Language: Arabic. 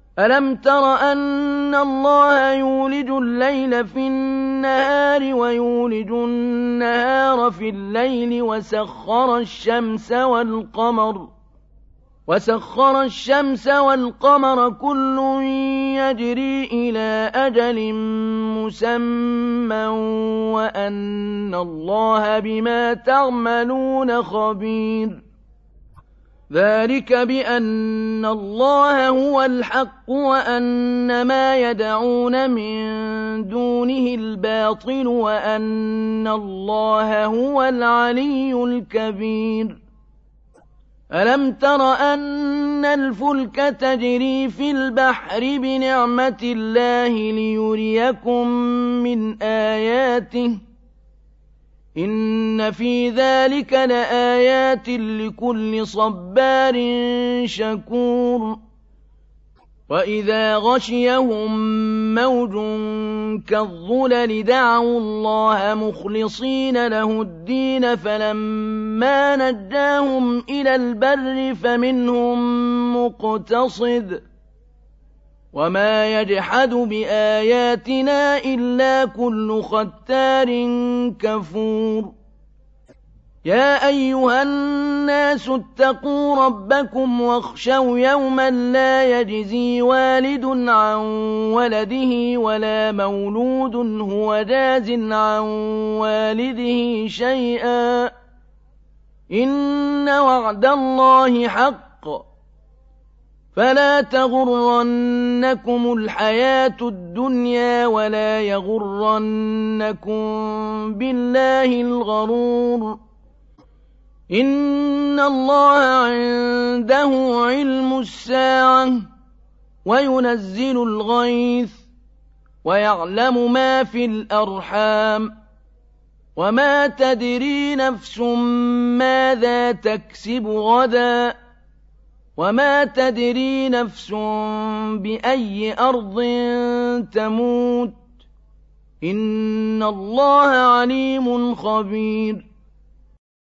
ألم تر أن الله يولج الليل في النهار ويولج النهار في الليل وسخر الشمس والقمر كل يجري إلى أجل مسمى وأن الله بما تعملون خبير ذلك بأن الله هو الحق وأن ما يدعون من دونه الباطل وأن الله هو العلي الكبير ألم تر أن الفلك تجري في البحر بنعمة الله ليريكم من آياته إن في ذلك لآيات لكل صبار شكور وإذا غشيهم موج كالظلل دعوا الله مخلصين له الدين فلما نجاهم إلى البر فمنهم مقتصد وما يجحد بآياتنا إلا كل ختار كفور يا أيها الناس اتقوا ربكم واخشوا يوما لا يجزي والد عن ولده ولا مولود هو جاز عن والده شيئا إن وعد الله حق فلا تغرنكم الحياة الدنيا ولا يغرنكم بالله الغرور إن الله عنده علم الساعة وينزل الغيث ويعلم ما في الأرحام وما تدري نفس ماذا تكسب غدا وما تدري نفس بأي أرض تموت إن الله عليم خبير